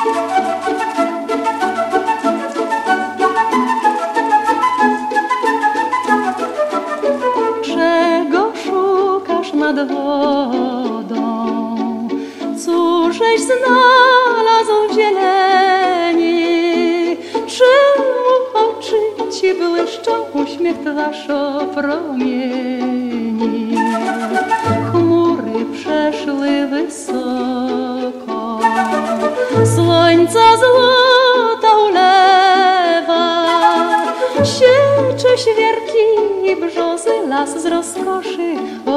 Czego szukasz nad wodą? Cóżeś znalazł w zieleni? Czemu oczy ci błyszczą, uśmiech twarz opromieni? Chmury przeszły wysoko, słońca złota ulewa, siecze świerki i brzozy, las z rozkoszy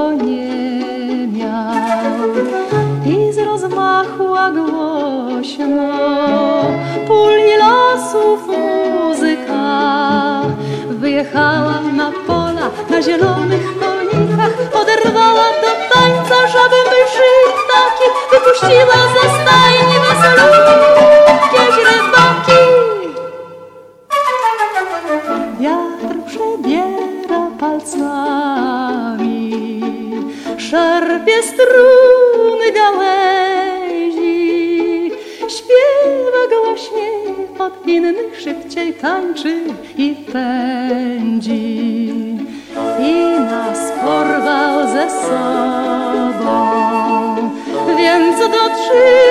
oniemiał. I z rozmachła głośno pól i lasów muzyka wyjechała na pola, na zielonych konikach, oderwała do tańca żaby, myszy, ptaki, wypuściła ze stajni weselutkie źrebaki. Wiatr przebiera palcami, szarpie struny gałęzi, śpiewa głośniej od innych, szybciej tańczy i pędzi. I nas porwał ze sobą, więc dotrzymał